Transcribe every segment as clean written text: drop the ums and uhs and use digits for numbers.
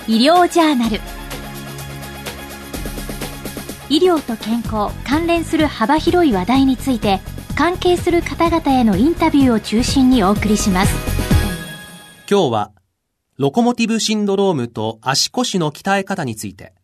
医療ジャーナル。医療と健康関連する幅広い話題について、関係する方々へのインタビューを中心にお送りします。 今日はロコモティブシンドロームと足腰の鍛え方について、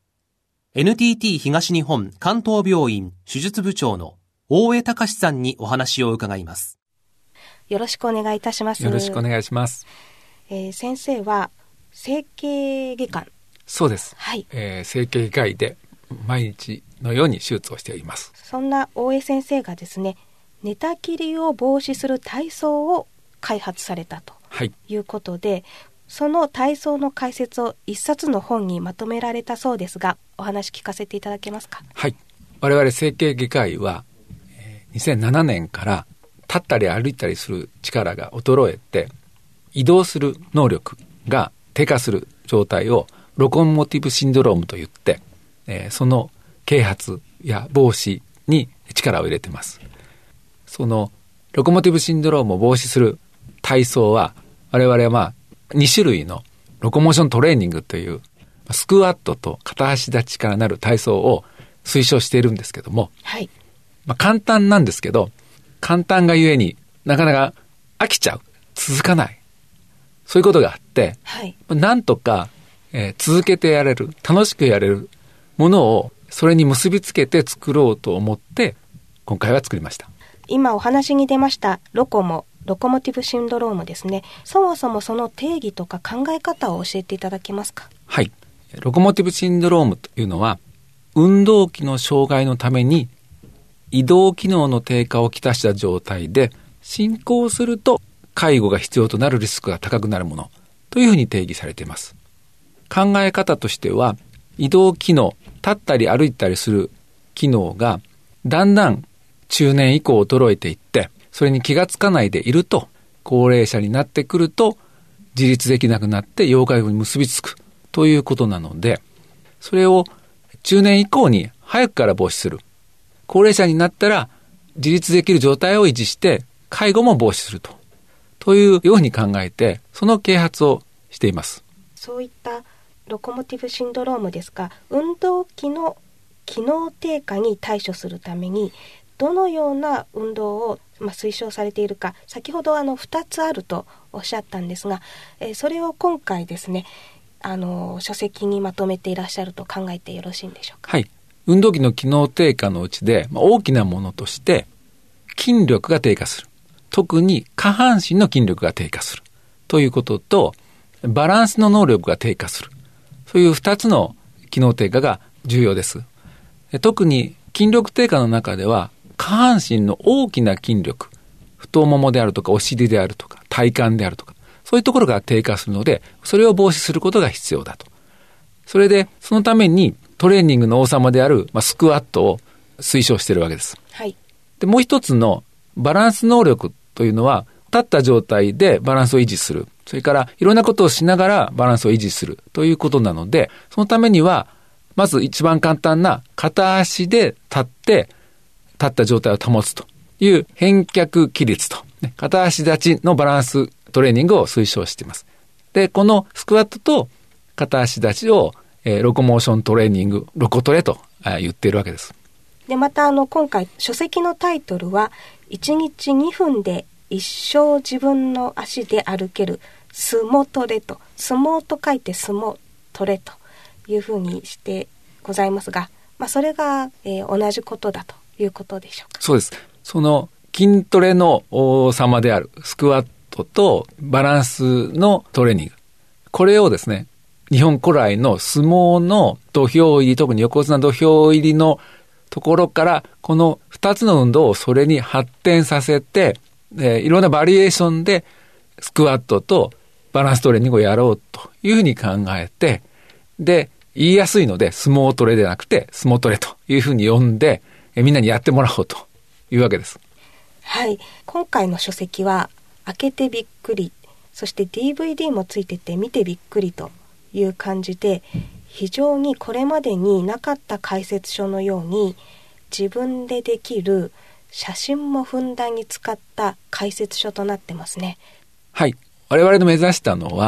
NTT 東日本関東病院手術部長の大江隆さんにお話を伺います。 よろしくお願いいたします。 よろしくお願いします。 先生は整形外科。 そうです、 はい。 整形外科医で毎日のように手術をしています。 そんな大江先生がですね、寝たきりを防止する体操を開発されたということで、その体操の解説を一冊の本にまとめられたそうですが、お話聞かせていただけますか？ はい。我々整形外科医は、2007年から立ったり歩いたりする力が衰えて、移動する能力が低下する状態をロコモティブシンドロームといって、その啓発や防止に力を入れています。そのロコモティブシンドロームを防止する体操は、我々は2種類のロコモーショントレーニングというスクワットと片足立ちからなる体操を推奨しているんですけども、 はい。 簡単なんですけど、簡単がゆえになかなか飽きちゃう、続かない、そういうことがあって、 はい。 なんとか、続けてやれる、楽しくやれるものをそれに結びつけて作ろうと思って今回は作りました。 今お話に出ましたロコモティブシンドロームですね。そもそもその定義とか考え方を教えていただけますか？ はい。ロコモティブシンドロームというのは、運動器の障害のために移動機能の低下をきたした状態で進行すると介護が必要となるリスクが高くなるものというふうに定義されています。考え方としては、移動機能、立ったり歩いたりする機能がだんだん中年以降衰えていって、それに気がつかないでいると、高齢者になってくると自立できなくなって要介護に結びつくということなので、それを中年以降に早くから防止する。高齢者になったら自立できる状態を維持して介護も防止するというように考えて、その啓発をしています。 そういったロコモティブシンドロームですが、運動器の機能低下に対処するためにどのような運動を推奨されているか、先ほど2つあるとおっしゃったんですが、それを今回ですね、書籍にまとめていらっしゃると考えてよろしいんでしょうか？はい。 運動器の機能低下のうちで、大きなものとして筋力が低下する、特に下半身の筋力が低下するということと、バランスの能力が低下する、そういう2つの機能低下が重要です。特に筋力低下の中では、下半身の大きな筋力、太ももであるとかお尻であるとか体幹であるとか、そういうところが低下するので、それを防止することが必要だと。それでそのためにトレーニングの王様である、スクワットを推奨しているわけです。 はい。 で、もう一つのバランス能力というのは、立った状態でバランスを維持する、それからいろんなことをしながらバランスを維持するということなので、そのためにはまず一番簡単な片足で立った状態を保つという返脚起立と、片足立ちのバランストレーニングを推奨しています。で、このスクワットと片足立ちを、ロコモーショントレーニング、ロコトレと言っているわけです。 で、また今回書籍のタイトルは、1日2分で一生自分の足で歩ける相撲トレと、相撲と書いて相撲トレというふうにしてございますが、それが、同じことだということでしょうか？ そうです。その筋トレの王様であるスクワットとバランスのトレーニング、これをですね、日本古来の相撲の土俵入り、特に横綱土俵入りのところから、この2つの運動をそれに発展させて、いろんなバリエーションでスクワットとバランストレーニングをやろうというふうに考えて、で、言いやすいので相撲トレではなくて相撲トレというふうに呼んで、みんなにやってもらおうというわけです。 はい。今回の書籍は開けてびっくり、そして DVD もついてて見てびっくりという感じで、非常にこれまでになかった解説書のように自分でできる、写真もふんだんに使った解説書となってますね。 はい。我々の目指したのは、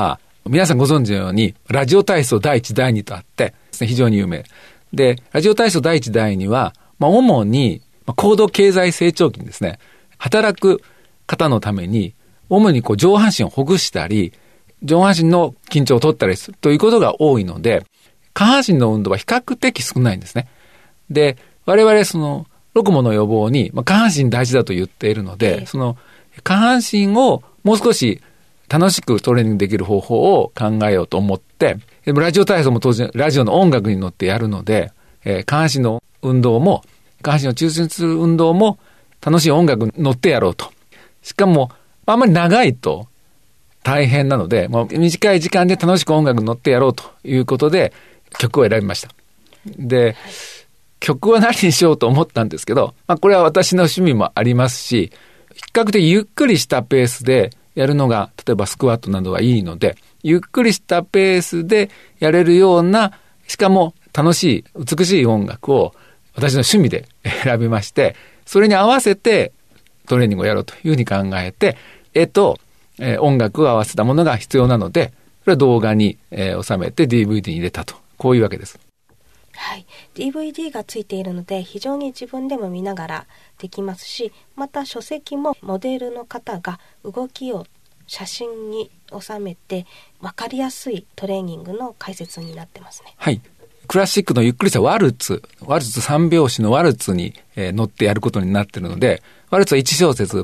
皆さんご存知のように、ラジオ体操第1、第2とあって、非常に有名。で、ラジオ体操第1、第2は、主に、高度経済成長期にですね、働く方のために、主に上半身をほぐしたり、上半身の緊張を取ったりするということが多いので、下半身の運動は比較的少ないんですね。で、我々ロコモの予防に、下半身大事だと言っているので、下半身をもう少し楽しくトレーニングできる方法を考えようと思って、でもラジオ体操も当然ラジオの音楽に乗ってやるので、下半身の運動も、下半身を中心する運動も楽しい音楽に乗ってやろうと。しかも、あんまり長いと大変なので、短い時間で楽しく音楽に乗ってやろうということで、曲を選びました。で、曲は何にしようと思ったんですけど、これは私の趣味もありますし、比較的ゆっくりしたペースでやるのが、例えばスクワットなどはいいので、ゆっくりしたペースでやれるような、しかも楽しい、美しい音楽を私の趣味で選びまして、それに合わせてトレーニングをやろうというふうに考えて、絵と音楽を合わせたものが必要なので、それは動画に収めて DVD に入れたと。こういうわけです。 はい、DVD がついているので非常に自分でも見ながらできますし、また書籍もモデルの方が動きを写真に収めて分かりやすいトレーニングの解説になってますね。 はい。クラシックのゆっくりしたワルツ3拍子のワルツに乗ってやることになっているので、ワルツは1小節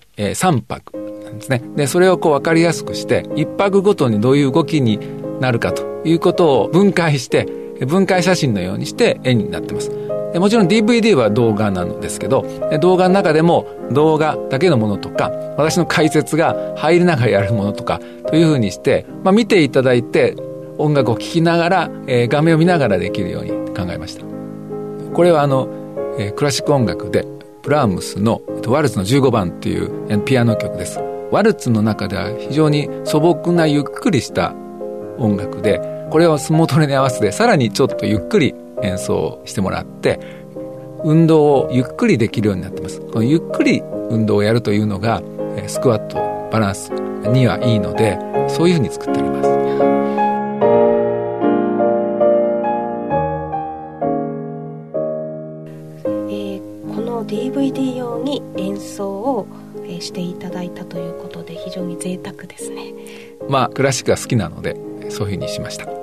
3拍なんですね。で、それを分かりやすくして、1拍ごとにどういう動きになるかということを分解して、分解写真のようにして絵になってます。でもちろん DVD は動画なのですけど、動画の中でも動画だけのものとか、私の解説が入りながらやるものとかというふうにして、見ていただいて音楽を聴きながら、画面を見ながらできるように考えました。これはクラシック音楽でブラームスのワルツの15番っていうピアノ曲です。ワルツの中では非常に素朴なゆっくりした音楽で、これを相撲トレに合わせてさらにちょっとゆっくり演奏してもらって、運動をゆっくりできるようになってます。このゆっくり運動をやるというのがスクワット、バランスにはいいので、そういうふうに作ってあります。 この DVD 用に演奏をしていただいたということで非常に贅沢ですね。 クラシックが好きなのでそういうふうにしました。 はい、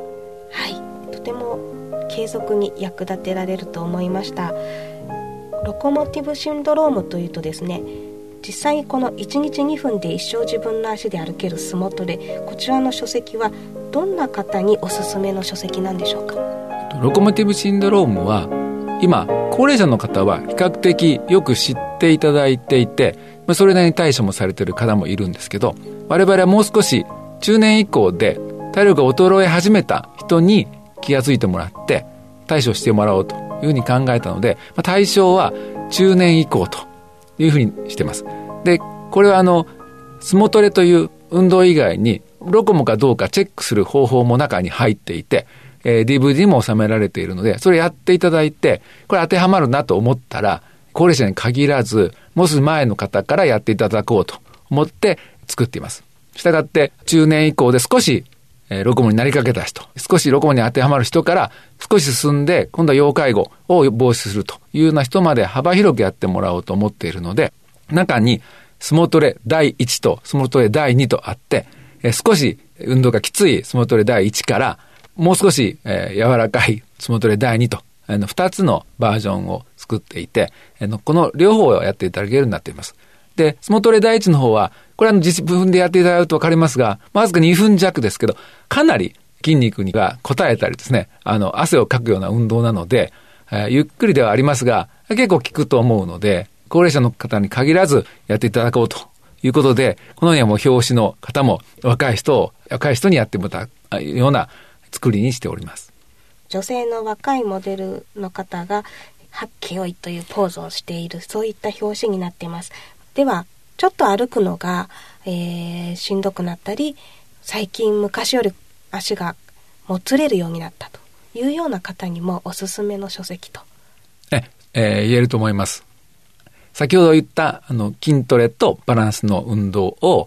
とても継続に役立てられると思いました。ロコモティブシンドロームというとですね、実際にこの1日2分で一生自分の足で歩ける相撲トレ、こちらの書籍はどんな方におすすめの書籍なんでしょうか。 ロコモティブシンドロームは今高齢者の方は比較的よく知っていただいていて、それなりに対処もされている方もいるんですけど、我々はもう少し中年以降で体力が衰え始めた人に気がついてもらって対処してもらおうというふうに考えたので、対象は中年以降というふうにしています。で、これは相撲トレという運動以外にロコモかどうかチェックする方法も中に入っていて、DVD も収められているので、それやっていただいて、これ当てはまるなと思ったら、高齢者に限らずもう少し前の方からやっていただこうと思って作っています。したがって中年以降で少しロコモになりかけた人、少しロコモに当てはまる人から少し進んで、今度は要介護を防止するというような人まで幅広くやってもらおうと思っているので、中に相撲トレ第1と相撲トレ第2とあって、少し運動がきつい相撲トレ第1からもう少し柔らかい相撲トレ第2と2つのバージョンを作っていて、この両方をやっていただけるようになっています。で、相撲トレ第1の方は、これは自分でやっていただくと分かりますが、わずか2分弱ですけど、かなり筋肉が応えたりですね、汗をかくような運動なので、ゆっくりではありますが、結構効くと思うので、高齢者の方に限らずやっていただこうということで、このようにはもう表紙の方も若い人にやってもらうような作りにしております。 女性の若いモデルの方がはっけよいというポーズをしている、そういった表紙になっています。ではちょっと歩くのが、しんどくなったり、最近昔より足がもつれるようになったというような方にもおすすめの書籍と言えると思います。先ほど言った筋トレとバランスの運動を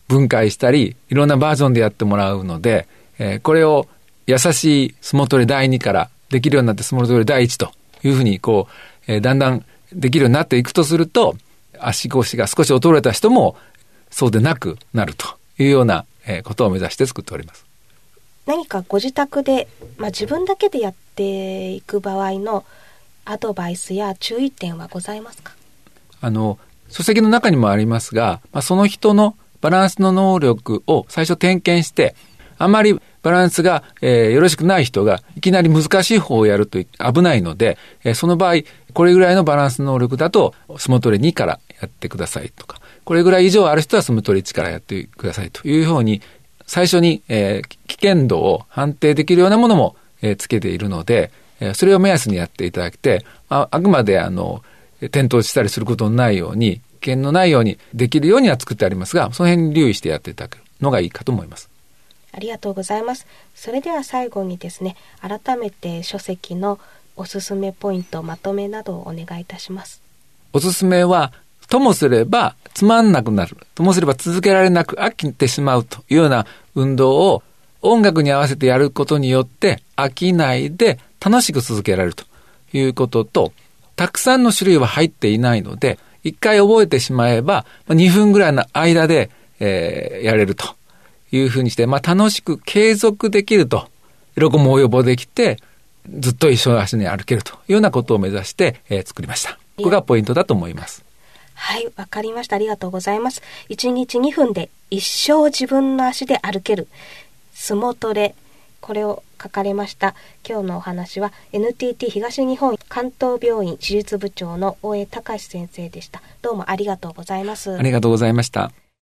分解したり、いろんなバージョンでやってもらうので、これを優しい相撲取り第2からできるようになって相撲取り第1というふうにだんだんできるようになっていくとすると、足腰が少し衰えた人もそうでなくなるというようなことを目指して作っております。 何かご自宅で、自分だけでやっていく場合のアドバイスや注意点はございますか？ 書籍の中にもありますが、その人のバランスの能力を最初点検して、あまりバランスが、よろしくない人がいきなり難しい方をやると危ないので、その場合これぐらいのバランス能力だと相撲取り2からやってくださいとか、これぐらい以上ある人は相撲取り1からやってくださいというふうに最初に、危険度を判定できるようなものも、つけているので、それを目安にやっていただいて、あくまで転倒したりすることのないように、危険のないようにできるようには作ってありますが、その辺に留意してやっていただくのがいいかと思います。 ありがとうございます。それでは最後にですね、改めて書籍のおすすめポイント、まとめなどをお願いいたします。 おすすめは、ともすればつまんなくなる、ともすれば続けられなく飽きてしまうというような運動を音楽に合わせてやることによって飽きないで楽しく続けられるということと、たくさんの種類は入っていないので、一回覚えてしまえば2分ぐらいの間で、やれるというふうにして、楽しく継続できると、喜びも予防できてずっと一緒の足に歩けるというようなことを目指して、作りました。ここがポイントだと思います。 はい、わかりました。ありがとうございます。1日2分で一生自分の足で歩ける相撲トレ、これを書かれました。今日のお話は NTT 東日本関東病院手術部長の大江隆先生でした。どうもありがとうございます。 ありがとうございました。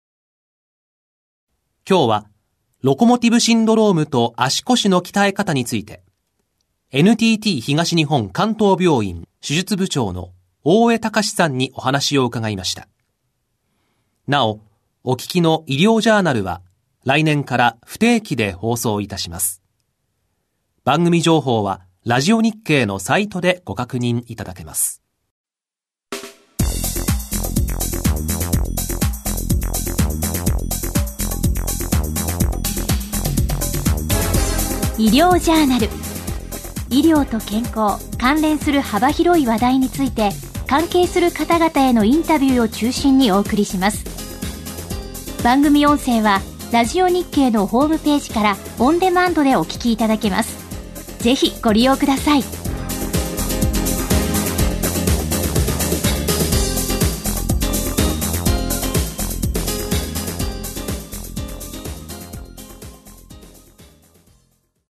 今日はロコモティブシンドロームと足腰の鍛え方について NTT 東日本関東病院手術部長の大江隆さんにお話を伺いました。なお、お聞きの医療ジャーナルは来年から不定期で放送いたします。番組情報はラジオ日経のサイトでご確認いただけます。 医療ジャーナル。医療と健康関連する幅広い話題について関係する方々へのインタビューを中心にお送りします。番組音声はラジオ日経のホームページからオンデマンドでお聞きいただけます。ぜひご利用ください。